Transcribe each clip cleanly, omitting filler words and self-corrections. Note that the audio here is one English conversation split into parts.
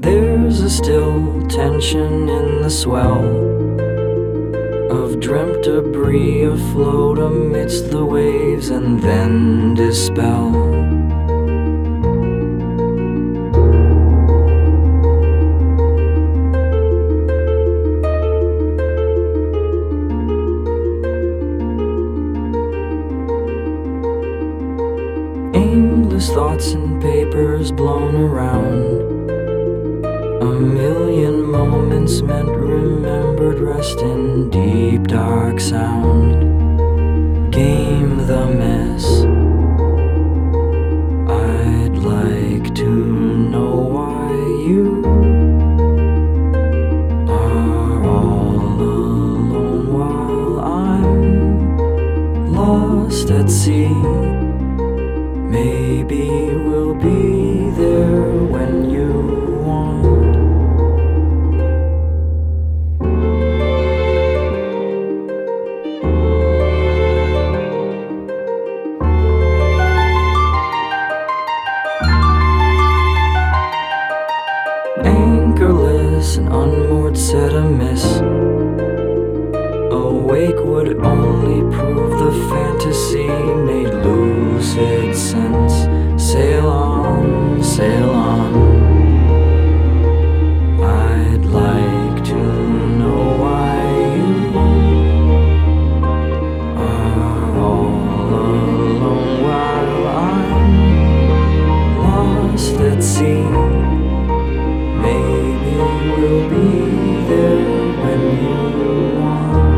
There's a still tension in the swell of dreamt debris afloat amidst the waves and then dispel. Aimless thoughts and papers blown around, a million moments meant remembered rest in deep dark sound. Game the mess. I'd like to know why you are all alone while I'm lost at sea. Maybe we'll be there when you want. Anchorless and unmoored, set amiss. Awake would only prove the fantasy made lucid sense. Sail on, sail on. I'd like to know why you are all alone while I'm lost at sea. Maybe we'll be there when you want.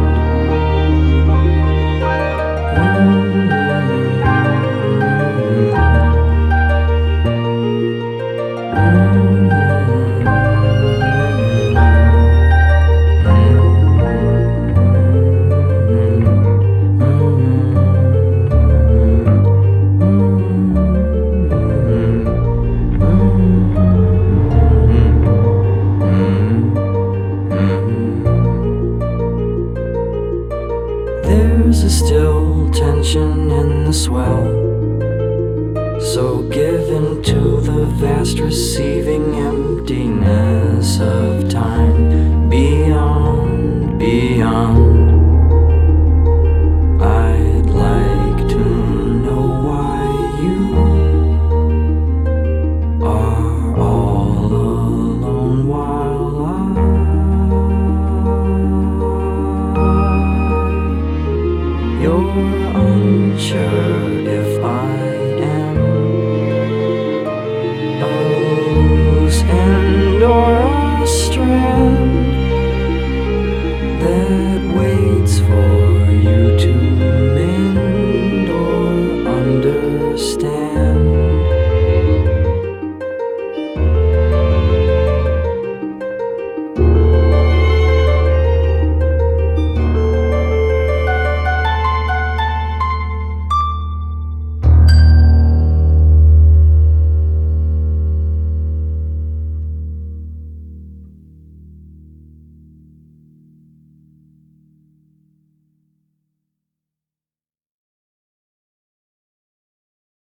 There's a still tension in the swell, so give in to the vast receiving emptiness of